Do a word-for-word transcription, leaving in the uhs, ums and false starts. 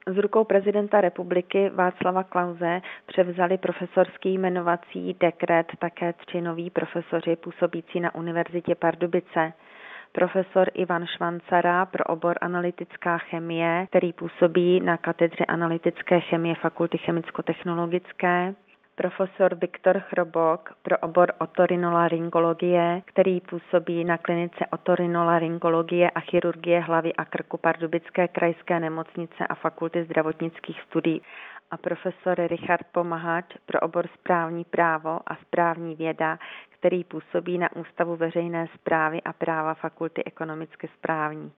Z rukou prezidenta republiky Václava Klause převzali profesorský jmenovací dekret také tři noví profesoři působící na Univerzitě Pardubice. Profesor Ivan Švancara pro obor analytická chemie, který působí na katedře analytické chemie Fakulty chemicko-technologické, profesor Viktor Chrobok pro obor otorinolaryngologie, který působí na klinice otorinolaryngologie a chirurgie hlavy a krku Pardubické krajské nemocnice a Fakulty zdravotnických studií, a profesor Richard Pomahač pro obor správní právo a správní věda, který působí na Ústavu veřejné správy a práva Fakulty ekonomicky správní.